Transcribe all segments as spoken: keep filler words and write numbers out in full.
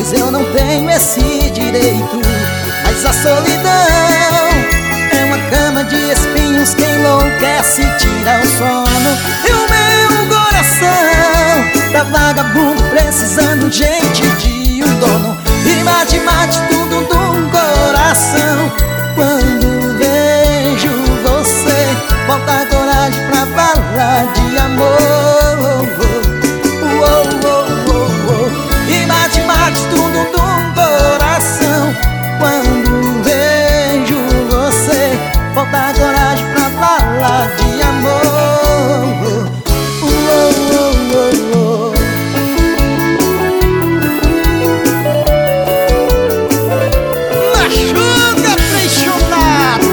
pois eu não tenho esse direito. Mas a solidão é uma cama de espinhos que enlouquece e tira o sono. E o meu coração tá vagabundo, precisando gente de um dono. E mate, mate tudo do coração. Quando vejo você, volta a coragem pra falar de amor. Oh, oh, oh, oh. E mate, mate tudo do coração. Quando vejo você, volta a coragem pra falar de amor. Oh, oh, oh, oh. Machuca, apaixonado.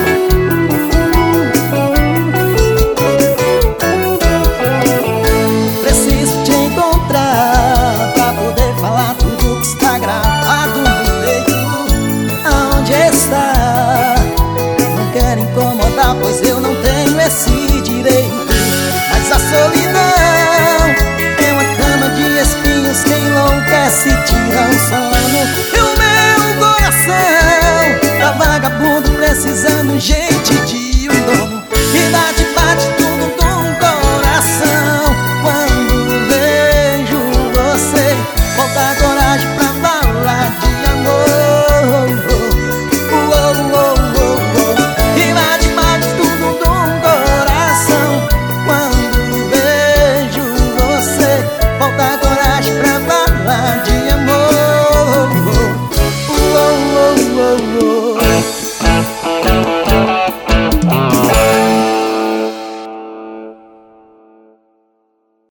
Preciso te encontrar pra poder falar tudo que está gravado no peito. Aonde está? Não quero incomodar, pois eu não tenho esse direito. Mas a solidão é uma cama de espinhos que enlouquece e tira o sono. E o meu coração tá vagabundo, precisando gente de um dono. E bate, bate tudo do coração. Quando vejo você, volta a coragem pra falar de amor.